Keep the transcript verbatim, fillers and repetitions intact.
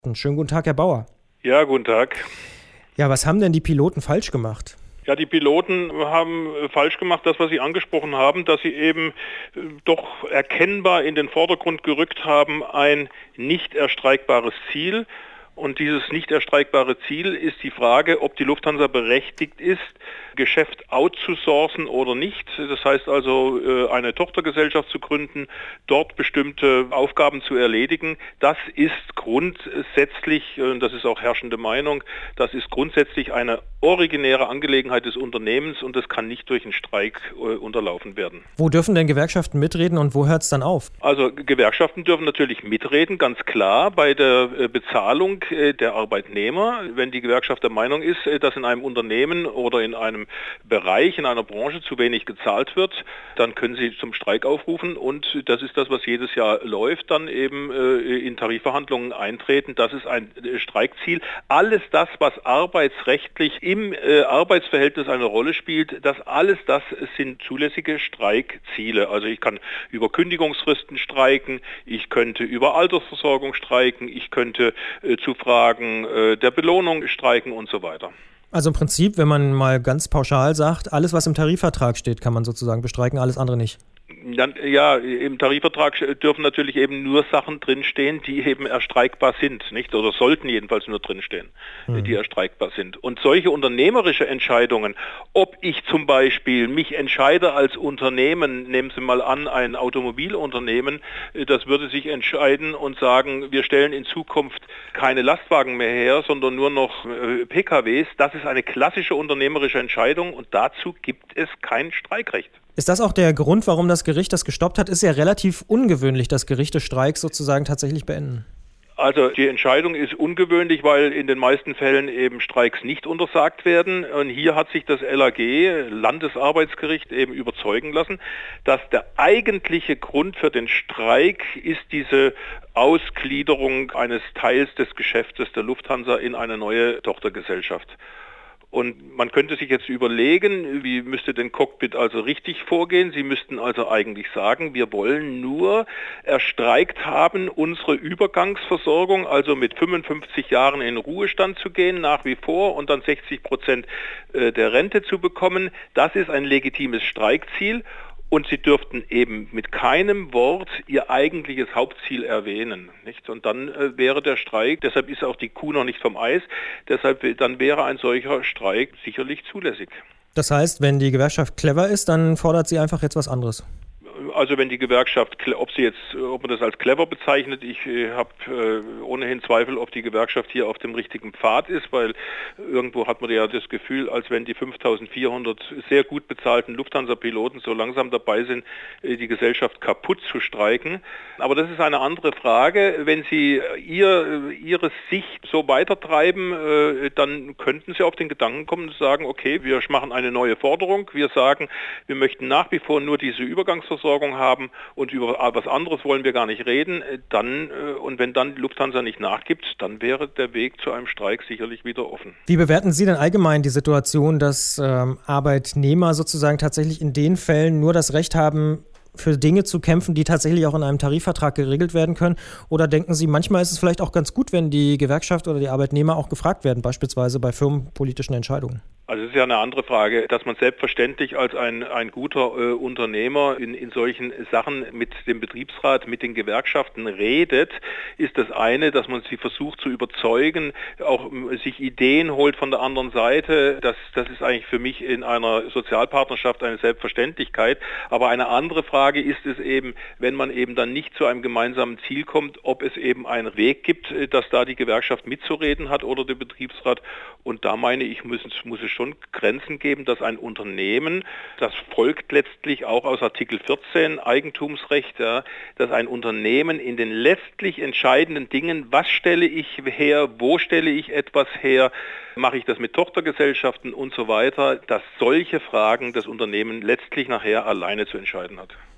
Schönen guten Tag, Herr Bauer. Ja, guten Tag. Ja, was haben denn die Piloten falsch gemacht? Ja, die Piloten haben falsch gemacht, das, was Sie angesprochen haben, dass sie eben doch erkennbar in den Vordergrund gerückt haben, ein nicht erstreikbares Ziel. Und dieses nicht erstreikbare Ziel ist die Frage, ob die Lufthansa berechtigt ist, Geschäft outzusourcen oder nicht. Das heißt also, eine Tochtergesellschaft zu gründen, dort bestimmte Aufgaben zu erledigen. Das ist grundsätzlich, und das ist auch herrschende Meinung, das ist grundsätzlich eine originäre Angelegenheit des Unternehmens und das kann nicht durch einen Streik unterlaufen werden. Wo dürfen denn Gewerkschaften mitreden und wo hört es dann auf? Also Gewerkschaften dürfen natürlich mitreden, ganz klar, bei der Bezahlung der Arbeitnehmer. Wenn die Gewerkschaft der Meinung ist, dass in einem Unternehmen oder in einem Bereich, in einer Branche zu wenig gezahlt wird, dann können sie zum Streik aufrufen und das ist das, was jedes Jahr läuft, dann eben in Tarifverhandlungen eintreten. Das ist ein Streikziel. Alles das, was arbeitsrechtlich im Arbeitsverhältnis eine Rolle spielt, das alles das sind zulässige Streikziele. Also ich kann über Kündigungsfristen streiken, ich könnte über Altersversorgung streiken, ich könnte zu Fragen der Belohnung streiken und so weiter. Also im Prinzip, wenn man mal ganz pauschal sagt, alles, was im Tarifvertrag steht, kann man sozusagen bestreiken, alles andere nicht. Dann, ja, im Tarifvertrag dürfen natürlich eben nur Sachen drinstehen, die eben erstreikbar sind, nicht? Oder sollten jedenfalls nur drinstehen, hm. die erstreikbar sind. Und solche unternehmerische Entscheidungen, ob ich zum Beispiel mich entscheide als Unternehmen, nehmen Sie mal an, ein Automobilunternehmen, das würde sich entscheiden und sagen, wir stellen in Zukunft keine Lastwagen mehr her, sondern nur noch P K Ws. Das ist eine klassische unternehmerische Entscheidung und dazu gibt es kein Streikrecht. Ist das auch der Grund, warum das Gericht das gestoppt hat? Ist ja relativ ungewöhnlich, dass Gerichte Streiks sozusagen tatsächlich beenden. Also die Entscheidung ist ungewöhnlich, weil in den meisten Fällen eben Streiks nicht untersagt werden. Und hier hat sich das L A G, Landesarbeitsgericht, eben überzeugen lassen, dass der eigentliche Grund für den Streik ist diese Ausgliederung eines Teils des Geschäftes der Lufthansa in eine neue Tochtergesellschaft. Und man könnte sich jetzt überlegen, wie müsste denn Cockpit also richtig vorgehen? Sie müssten also eigentlich sagen, wir wollen nur erstreikt haben, unsere Übergangsversorgung, also mit fünfundfünfzig Jahren in Ruhestand zu gehen, nach wie vor, und dann sechzig Prozent der Rente zu bekommen. Das ist ein legitimes Streikziel. Und sie dürften eben mit keinem Wort ihr eigentliches Hauptziel erwähnen, nicht? Und dann äh, wäre der Streik, deshalb ist auch die Kuh noch nicht vom Eis, deshalb dann wäre ein solcher Streik sicherlich zulässig. Das heißt, wenn die Gewerkschaft clever ist, dann fordert sie einfach jetzt was anderes. Also wenn die Gewerkschaft, ob sie jetzt, ob man das als clever bezeichnet, ich äh, habe äh, ohnehin Zweifel, ob die Gewerkschaft hier auf dem richtigen Pfad ist, weil irgendwo hat man ja das Gefühl, als wenn die fünftausendvierhundert sehr gut bezahlten Lufthansa-Piloten so langsam dabei sind, äh, die Gesellschaft kaputt zu streiken. Aber das ist eine andere Frage. Wenn sie ihr, ihre Sicht so weitertreiben, äh, dann könnten sie auf den Gedanken kommen und sagen, okay, wir machen eine neue Forderung. Wir sagen, wir möchten nach wie vor nur diese Übergangsversorgung haben und über was anderes wollen wir gar nicht reden, dann und wenn dann die Lufthansa nicht nachgibt, dann wäre der Weg zu einem Streik sicherlich wieder offen. Wie bewerten Sie denn allgemein die Situation, dass ähm, Arbeitnehmer sozusagen tatsächlich in den Fällen nur das Recht haben, für Dinge zu kämpfen, die tatsächlich auch in einem Tarifvertrag geregelt werden können? Oder denken Sie, manchmal ist es vielleicht auch ganz gut, wenn die Gewerkschaft oder die Arbeitnehmer auch gefragt werden, beispielsweise bei firmenpolitischen Entscheidungen? Also es ist ja eine andere Frage, dass man selbstverständlich als ein, ein guter äh, Unternehmer in, in solchen Sachen mit dem Betriebsrat, mit den Gewerkschaften redet, ist das eine, dass man sie versucht zu überzeugen, auch äh, sich Ideen holt von der anderen Seite. Das, das ist eigentlich für mich in einer Sozialpartnerschaft eine Selbstverständlichkeit. Aber eine andere Frage ist es eben, wenn man eben dann nicht zu einem gemeinsamen Ziel kommt, ob es eben einen Weg gibt, dass da die Gewerkschaft mitzureden hat oder der Betriebsrat. Und da meine ich, muss, muss es schon Grenzen geben, dass ein Unternehmen, das folgt letztlich auch aus Artikel vierzehn Eigentumsrecht, ja, dass ein Unternehmen in den letztlich entscheidenden Dingen, was stelle ich her, wo stelle ich etwas her, mache ich das mit Tochtergesellschaften und so weiter, dass solche Fragen das Unternehmen letztlich nachher alleine zu entscheiden hat.